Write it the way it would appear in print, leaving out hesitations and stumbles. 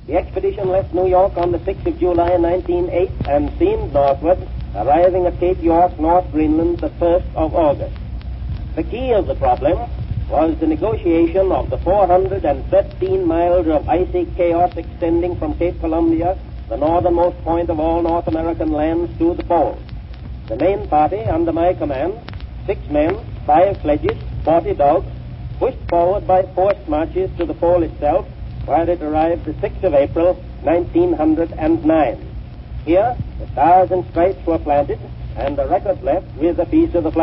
The expedition left New York on the 6th of July, 1908, and steamed northward, arriving at Cape York, North Greenland, the 1st of August. The key of the problem was the negotiation of the 413 miles of icy chaos extending from Cape Columbia, the northernmost point of all North American lands, to the pole. The main party, under my command, 6 men, 5 sledges, 40 dogs, pushed forward by forced marches to the pole itself, where it arrived the 6th of April, 1909. Here, the stars and stripes were planted, and the record left with a piece of the flag.